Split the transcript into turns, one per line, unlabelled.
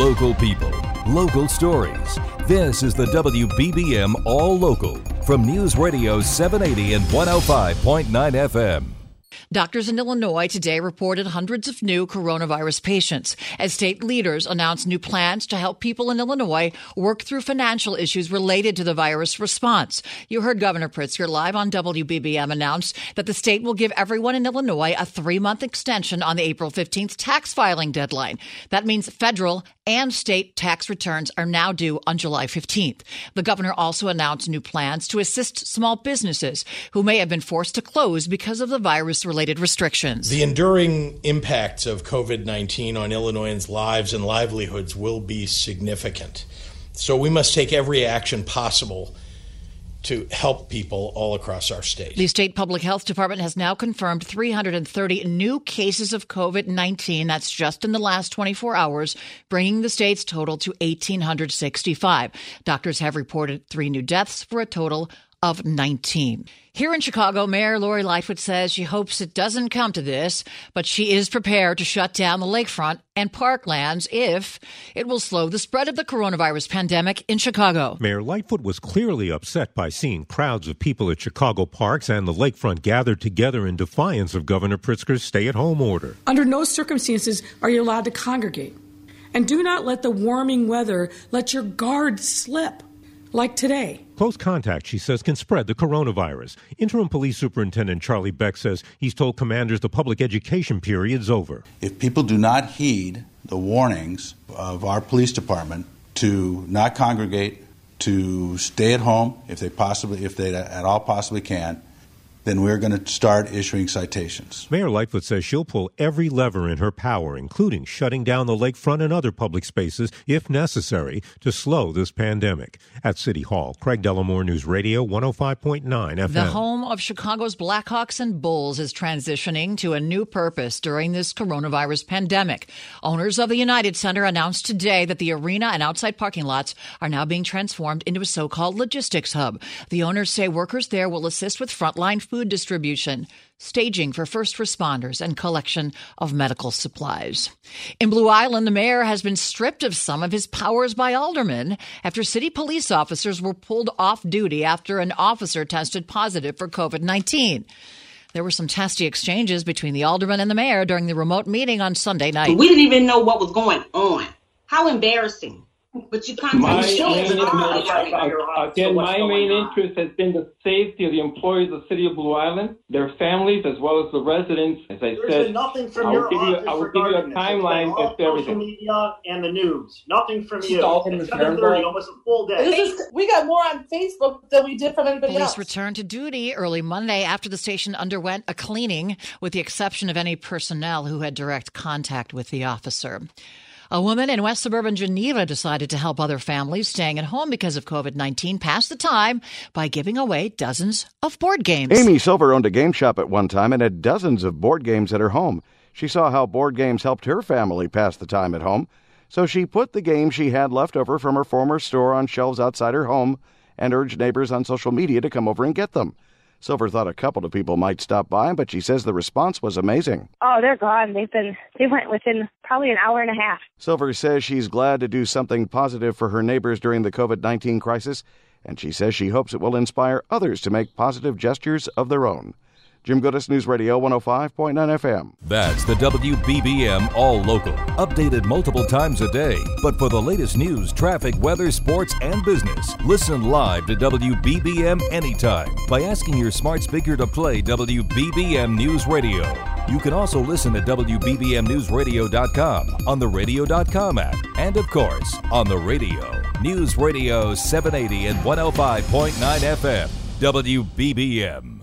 Local people, local stories. This is the WBBM All Local from News Radio 780 and 105.9 FM.
Doctors in Illinois today reported hundreds of new coronavirus patients as state leaders announced new plans to help people in Illinois work through financial issues related to the virus response. You heard Governor Pritzker live on WBBM announce that the state will give everyone in Illinois a 3-month extension on the April 15th tax filing deadline. That means federal and state tax returns are now due on July 15th. The governor also announced new plans to assist small businesses who may have been forced to close because of the virus-related restrictions.
The enduring impacts of COVID-19 on Illinoisans' lives and livelihoods will be significant. So we must take every action possible to help people all across our state.
The state public health department has now confirmed 330 new cases of COVID-19. That's just in the last 24 hours, bringing the state's total to 1,865. Doctors have reported 3 new deaths for a total of 19. Here in Chicago, Mayor Lori Lightfoot says she hopes it doesn't come to this, but she is prepared to shut down the lakefront and parklands if it will slow the spread of the coronavirus pandemic in Chicago.
Mayor Lightfoot was clearly upset by seeing crowds of people at Chicago parks and the lakefront gathered together in defiance of Governor Pritzker's stay-at-home order.
Under no circumstances are you allowed to congregate. And do not let the warming weather let your guard slip. Like today.
Close contact, she says, can spread the coronavirus. Interim Police Superintendent Charlie Beck says he's told commanders the public education period's over.
If people do not heed the warnings of our police department to not congregate, to stay at home if they at all possibly can, then we're going to start issuing citations.
Mayor Lightfoot says she'll pull every lever in her power, including shutting down the lakefront and other public spaces, if necessary, to slow this pandemic. At City Hall, Craig Dellamore, News Radio 105.9 FM.
The home of Chicago's Blackhawks and Bulls is transitioning to a new purpose during this coronavirus pandemic. Owners of the United Center announced today that the arena and outside parking lots are now being transformed into a so-called logistics hub. The owners say workers there will assist with frontline food distribution, staging for first responders, and collection of medical supplies. In Blue Island, the mayor has been stripped of some of his powers by aldermen after city police officers were pulled off duty after an officer tested positive for COVID-19. There were some testy exchanges between the alderman and the mayor during the remote meeting on Sunday night.
We didn't even know what was going on. How embarrassing. But you can't
my main interest has been the safety of the employees of the city of Blue Island, their families, as well as the residents. As I said, I will give you a timeline of everything.
Social media and the news. Nothing from you. At 7:30, almost a full day.
We got more on Facebook than we did from anybody else.
Police returned to duty early Monday after the station underwent a cleaning, with the exception of any personnel who had direct contact with the officer. A woman in West Suburban Geneva decided to help other families staying at home because of COVID-19 pass the time by giving away dozens of board games.
Amy Silver owned a game shop at one time and had dozens of board games at her home. She saw how board games helped her family pass the time at home, so she put the games she had left over from her former store on shelves outside her home and urged neighbors on social media to come over and get them. Silver thought a couple of people might stop by, but she says the response was amazing.
Oh, they're gone. They went within probably an hour and a half.
Silver says she's glad to do something positive for her neighbors during the COVID-19 crisis, and she says she hopes it will inspire others to make positive gestures of their own. Jim Goodis, News Radio 105.9 FM.
That's the WBBM All Local. Updated multiple times a day. But for the latest news, traffic, weather, sports, and business, listen live to WBBM anytime by asking your smart speaker to play WBBM News Radio. You can also listen at WBBMNewsRadio.com, on the Radio.com app, and of course, on the radio. News Radio 780 and 105.9 FM. WBBM.